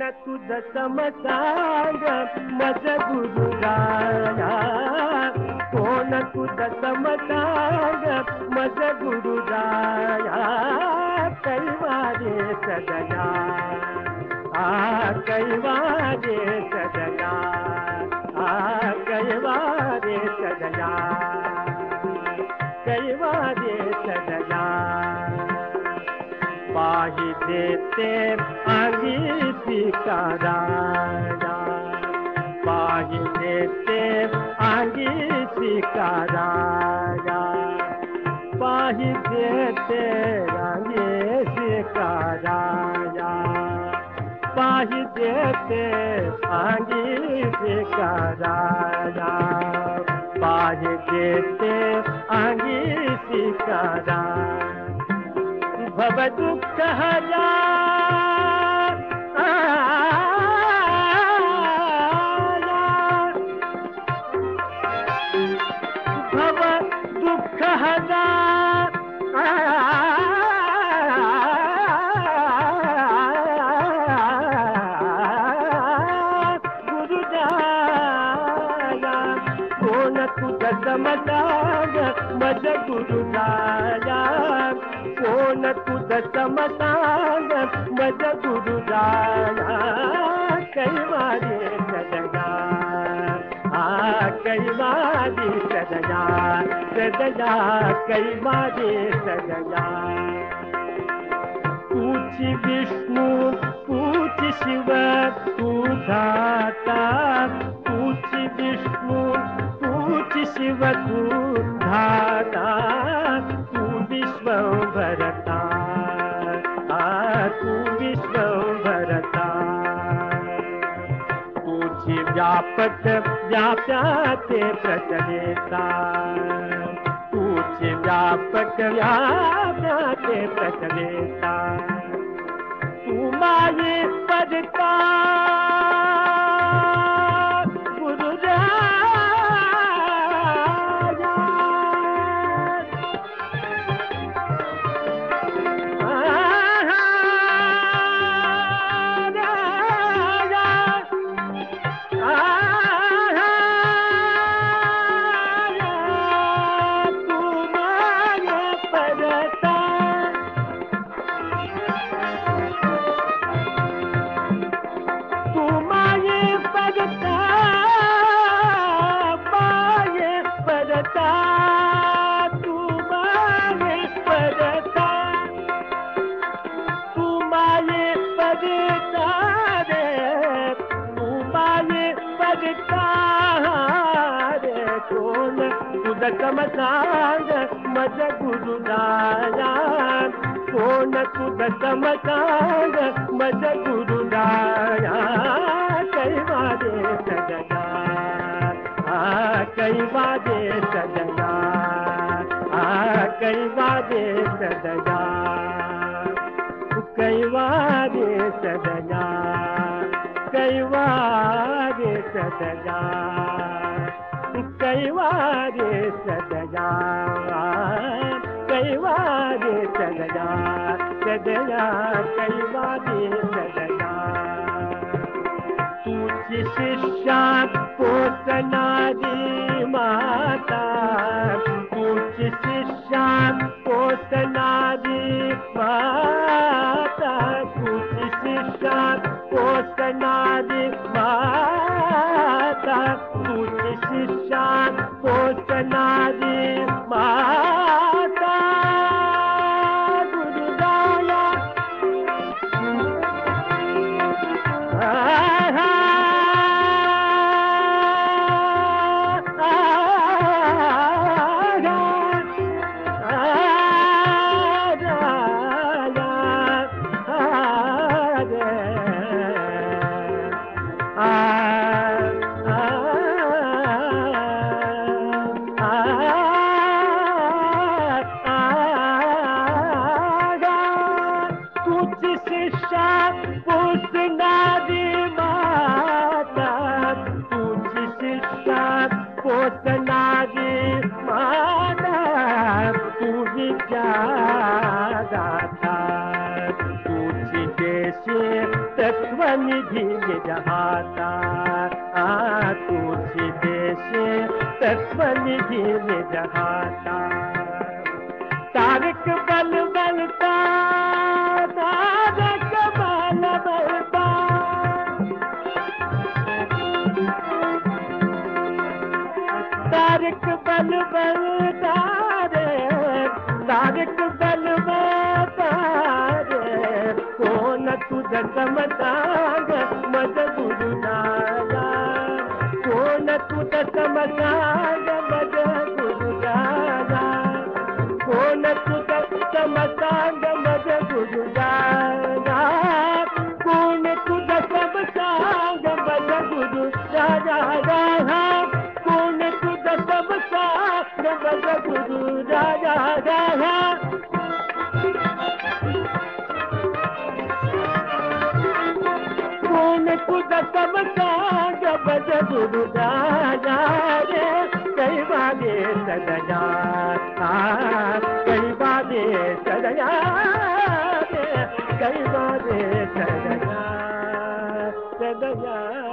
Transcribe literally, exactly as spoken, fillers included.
तुझ समसांग मज गुरुराया, कोण तुझ समसांग मज गुरुराया, कैवारे सदया आ कैवारे सदया आ कैवारे सदया कैवारे सदया। पाही देते आंगी स्वीकाराया, पाही देते आंगी स्वीकाराया, पाही देते आंगी स्वीकाराया, पाही देते आंगी स्वीकाराया, पाही देते आंगी स्वीकाराया। भव दुःख हरा भव दुःख हरा गुरुराया, कोण तुझ समसांग मज गुरुराया, कोण तुझ समसांग मज गुरुराया, कैवारी सदया आ कैवारी सदया सदया कैवारी सदया। पूछ विष्णु पूछ शिव तू धाता, पूछ विष्णु पूछ शिव तू धाता, तू विश्वभरता आ तू विश्वभरता। तुझी व्यापक व्याप्याते प्रचलिता, तुझी व्यापक व्याप्याते प्रचलिता, तू माये पदता समसांग मज गुरुराया, कोण तुझ समसांग मज गुरुराया, कैवारे सदया आ कैवारे सदया आ कैवारे सदया कैवारे सदया कैवारे सदया कैवारे सदया कैवारे सदया सदया कैवारे सदया। पूछ शिष्या पोषनारी माता, पूछ शिष्या पोषनारी माता, पूछ शिष्या पोषनारी माता, पूछ शिष्या पोषनारी माता। गुरुराया निघील जहाता आ तुझी देश तत्व निघील जहाता तारक बल बलता तारक बल बलता तारक बल बलता रे तारक बल बलता रे कोण तुझं समसांग मज गुरु दादा कोण तुझं समसांग मज गुरु दादा कोण तुझं समसांग मज गुरु दादा कोण तुझं समसांग मज गुरु दादा कोण तुझं समसांग मज गुरु दादा कोण तुझं समसांग मज गुरु दादा रे कई बागे सदया कई बागे सदया कई बागे सदया सदया